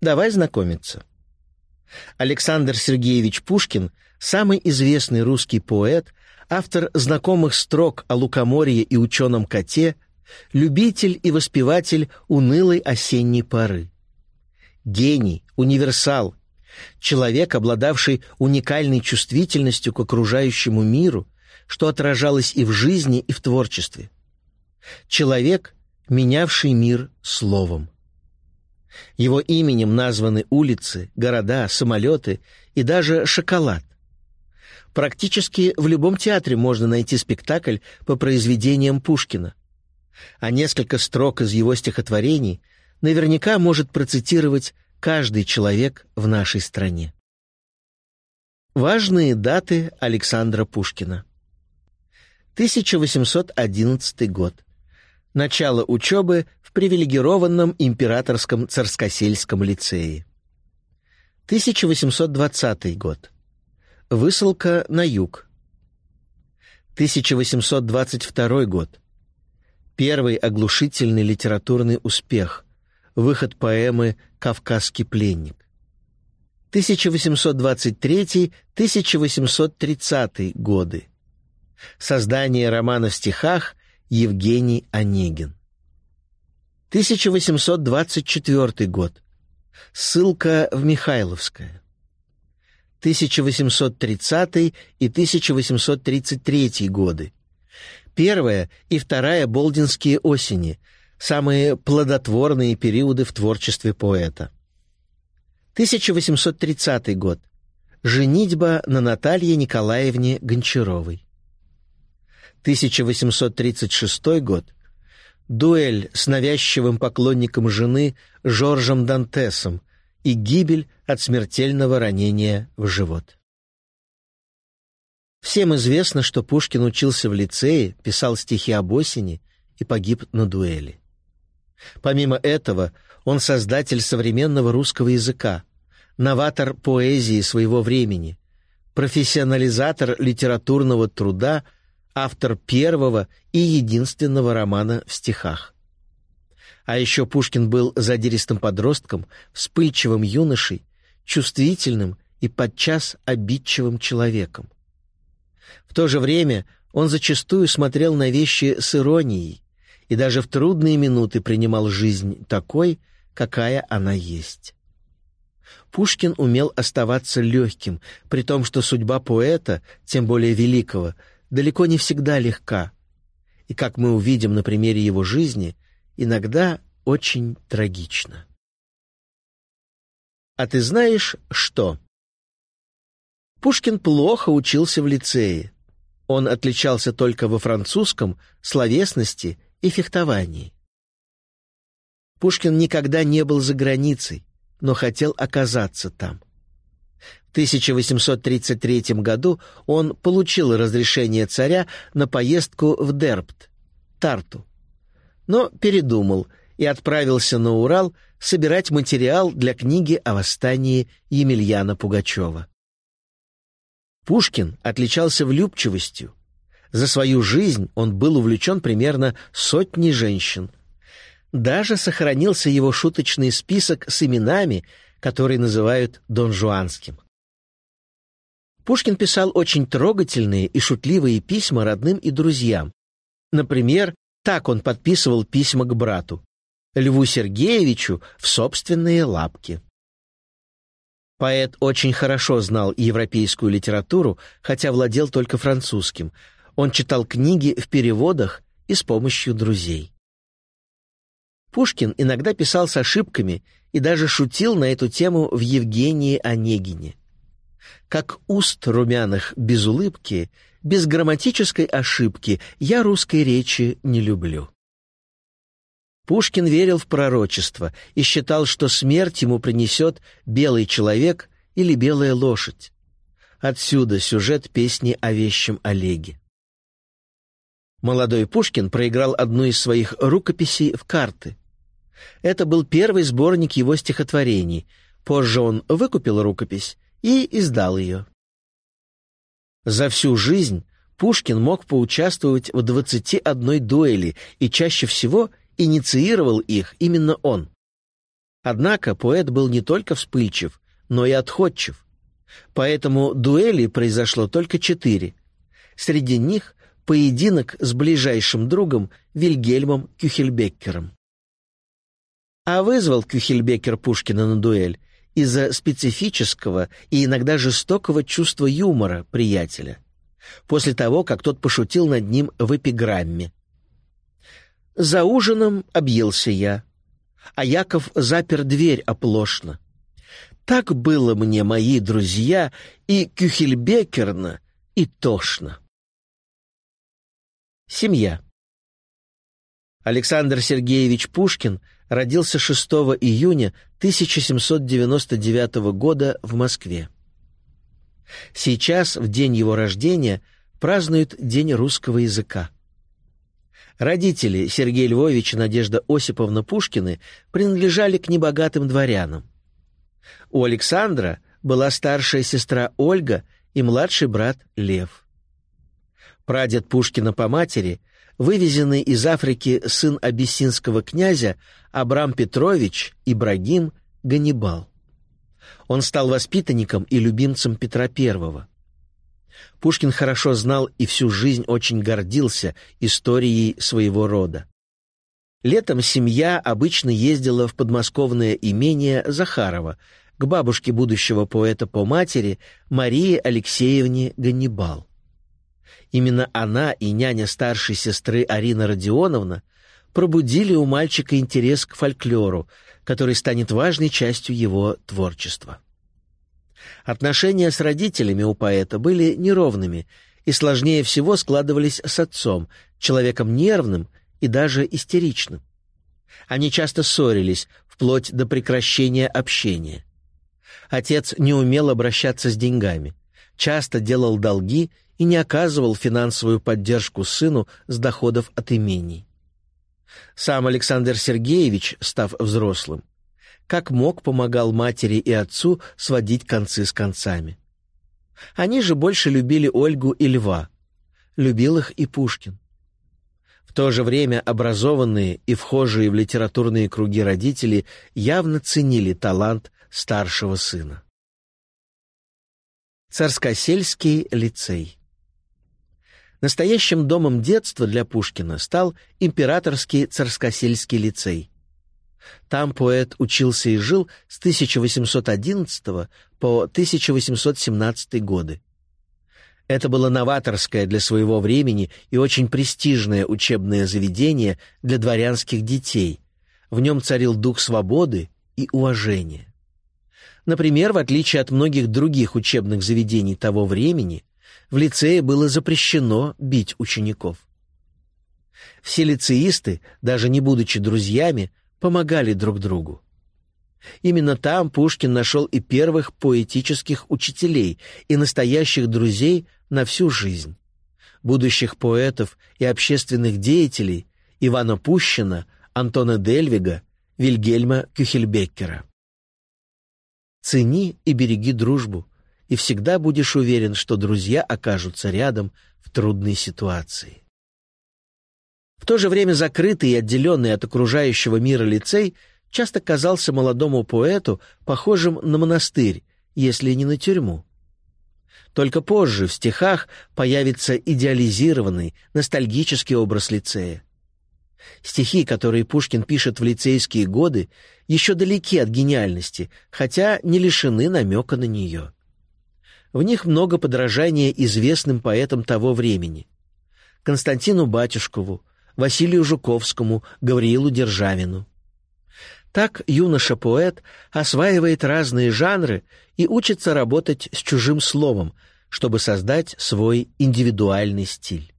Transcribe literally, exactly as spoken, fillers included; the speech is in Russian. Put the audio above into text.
Давай знакомиться. Александр Сергеевич Пушкин – самый известный русский поэт, автор знакомых строк о лукоморье и ученом коте, любитель и воспеватель унылой осенней поры. Гений, универсал, человек, обладавший уникальной чувствительностью к окружающему миру, что отражалось и в жизни, и в творчестве. Человек, менявший мир словом. Его именем названы улицы, города, самолеты и даже шоколад. Практически в любом театре можно найти спектакль по произведениям Пушкина. А несколько строк из его стихотворений наверняка может процитировать каждый человек в нашей стране. Важные даты Александра Пушкина. тысяча восемьсот одиннадцатый год. Начало учебы в привилегированном императорском царскосельском лицее. тысяча восемьсот двадцатый год. Высылка на юг. тысяча восемьсот двадцать второй год. Первый оглушительный литературный успех. Выход поэмы «Кавказский пленник». тысяча восемьсот двадцать третий — тысяча восемьсот тридцатый годы. Создание романа в стихах Евгений Онегин. тысяча восемьсот двадцать четвёртый год. Ссылка в Михайловское. тысяча восемьсот тридцатый и тысяча восемьсот тридцать третий годы. Первая и вторая Болдинские осени, самые плодотворные периоды в творчестве поэта. тысяча восемьсот тридцатый год. Женитьба на Наталье Николаевне Гончаровой. тысяча восемьсот тридцать шестой год. Дуэль с навязчивым поклонником жены Жоржем Дантесом и гибель от смертельного ранения в живот. Всем известно, что Пушкин учился в лицее, писал стихи об осени и погиб на дуэли. Помимо этого, он создатель современного русского языка, новатор поэзии своего времени, профессионализатор литературного труда, автор первого и единственного романа в стихах. А еще Пушкин был задиристым подростком, вспыльчивым юношей, чувствительным и подчас обидчивым человеком. В то же время он зачастую смотрел на вещи с иронией и даже в трудные минуты принимал жизнь такой, какая она есть. Пушкин умел оставаться легким, при том, что судьба поэта, тем более великого, далеко не всегда легка, и, как мы увидим на примере его жизни, иногда очень трагична. А ты знаешь, что? Пушкин плохо учился в лицее. Он отличался только во французском, словесности и фехтовании. Пушкин никогда не был за границей, но хотел оказаться там. В тысяча восемьсот тридцать третьем году он получил разрешение царя на поездку в Дербт, Тарту, но передумал и отправился на Урал собирать материал для книги о восстании Емельяна Пугачева. Пушкин отличался влюбчивостью. За свою жизнь он был увлечен примерно сотней женщин. Даже сохранился его шуточный список с именами, которые называют донжуанским. Пушкин писал очень трогательные и шутливые письма родным и друзьям. Например, так он подписывал письма к брату: Льву Сергеевичу в собственные лапки. Поэт очень хорошо знал европейскую литературу, хотя владел только французским. Он читал книги в переводах и с помощью друзей. Пушкин иногда писал с ошибками и даже шутил на эту тему в Евгении Онегине. Как уст румяных без улыбки, без грамматической ошибки, я русской речи не люблю. Пушкин верил в пророчество и считал, что смерть ему принесет белый человек или белая лошадь. Отсюда сюжет песни о вещем Олеге. Молодой Пушкин проиграл одну из своих рукописей в карты. Это был первый сборник его стихотворений. Позже он выкупил рукопись и издал ее. За всю жизнь Пушкин мог поучаствовать в двадцати одной дуэли, и чаще всего инициировал их именно он. Однако поэт был не только вспыльчив, но и отходчив. Поэтому дуэлей произошло только четыре. Среди них поединок с ближайшим другом Вильгельмом Кюхельбеккером. А вызвал Кюхельбеккер Пушкина на дуэль из-за специфического и иногда жестокого чувства юмора приятеля, после того, как тот пошутил над ним в эпиграмме. «За ужином объелся я, а Яков запер дверь оплошно. Так было мне, мои друзья, и Кюхельбеккерно, и тошно». Семья. Александр Сергеевич Пушкин родился шестого июня тысяча семьсот девяносто девятого года в Москве. Сейчас, в день его рождения, празднуют День русского языка. Родители Сергей Львович и Надежда Осиповна Пушкины принадлежали к небогатым дворянам. У Александра была старшая сестра Ольга и младший брат Лев. Прадед Пушкина по матери — вывезенный из Африки сын абиссинского князя Абрам Петрович Ибрагим Ганнибал. Он стал воспитанником и любимцем Петра Первого. Пушкин хорошо знал и всю жизнь очень гордился историей своего рода. Летом семья обычно ездила в подмосковное имение Захарова к бабушке будущего поэта по матери Марии Алексеевне Ганнибал. Именно она и няня старшей сестры Арина Родионовна пробудили у мальчика интерес к фольклору, который станет важной частью его творчества. Отношения с родителями у поэта были неровными и сложнее всего складывались с отцом, человеком нервным и даже истеричным. Они часто ссорились, вплоть до прекращения общения. Отец не умел обращаться с деньгами, часто делал долги и не оказывал финансовую поддержку сыну с доходов от имений. Сам Александр Сергеевич, став взрослым, как мог помогал матери и отцу сводить концы с концами. Они же больше любили Ольгу и Льва, любил их и Пушкин. В то же время образованные и вхожие в литературные круги родители явно ценили талант старшего сына. Царскосельский лицей. Настоящим домом детства для Пушкина стал Императорский Царскосельский лицей. Там поэт учился и жил с тысяча восемьсот одиннадцатого по тысяча восемьсот семнадцатый годы. Это было новаторское для своего времени и очень престижное учебное заведение для дворянских детей. В нем царил дух свободы и уважения. Например, в отличие от многих других учебных заведений того времени, в лицее было запрещено бить учеников. Все лицеисты, даже не будучи друзьями, помогали друг другу. Именно там Пушкин нашел и первых поэтических учителей, и настоящих друзей на всю жизнь, будущих поэтов и общественных деятелей Ивана Пущина, Антона Дельвига, Вильгельма Кюхельбеккера. Цени и береги дружбу, и всегда будешь уверен, что друзья окажутся рядом в трудной ситуации. В то же время закрытый и отделенный от окружающего мира лицей часто казался молодому поэту похожим на монастырь, если не на тюрьму. Только позже в стихах появится идеализированный, ностальгический образ лицея. Стихи, которые Пушкин пишет в лицейские годы, еще далеки от гениальности, хотя не лишены намека на нее. В них много подражания известным поэтам того времени: Константину Батюшкову, Василию Жуковскому, Гавриилу Державину. Так юноша-поэт осваивает разные жанры и учится работать с чужим словом, чтобы создать свой индивидуальный стиль.